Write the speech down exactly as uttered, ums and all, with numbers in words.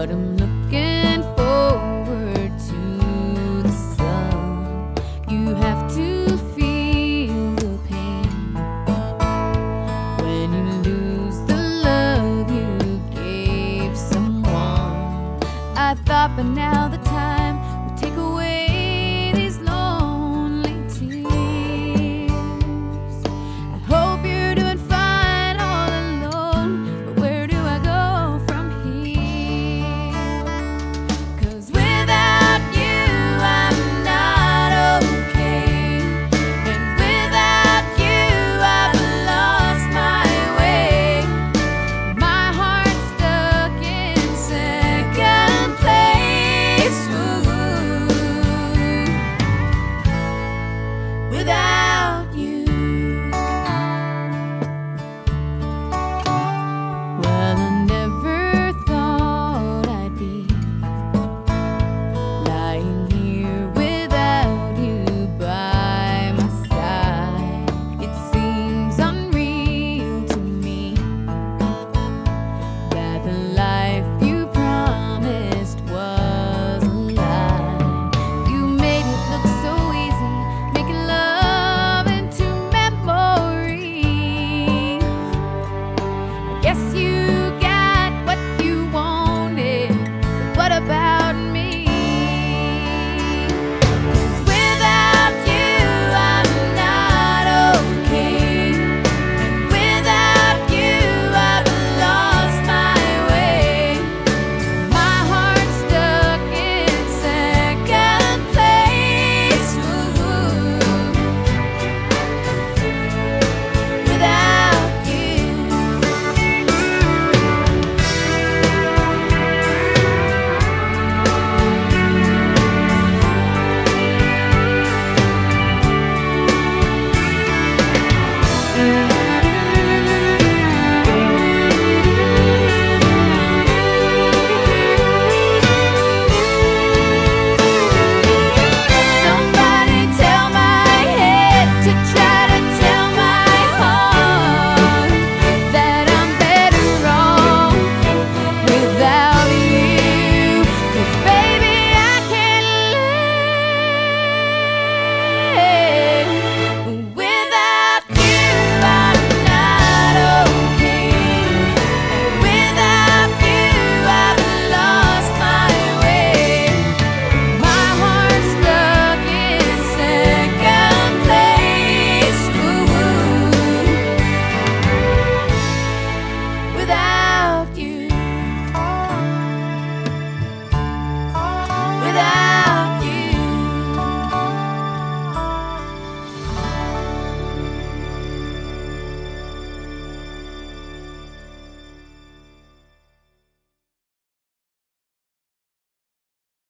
but I'm looking forward to the sun. You have to feel the pain when you lose the love you gave someone. I thought by now the time would take away these lonely tears. I hope you're doing fine all alone, but where do I go from here? 'Cause without you I'm not okay, and without you I've lost my way. My heart's stuck in second place. Ooh, without you. Well, I never thought I'd be lying here without you by my side. It seems unreal to me that the life you promised was a lie. You made it look so easy, making love into memories. I guess you got what you wanted, but what about me? 'Cause without you I'm not okay, and without you I've lost my way. My heart's stuck in second place. Ooh, without you. Somebody tell my head to try to tell my heart that I'm better off without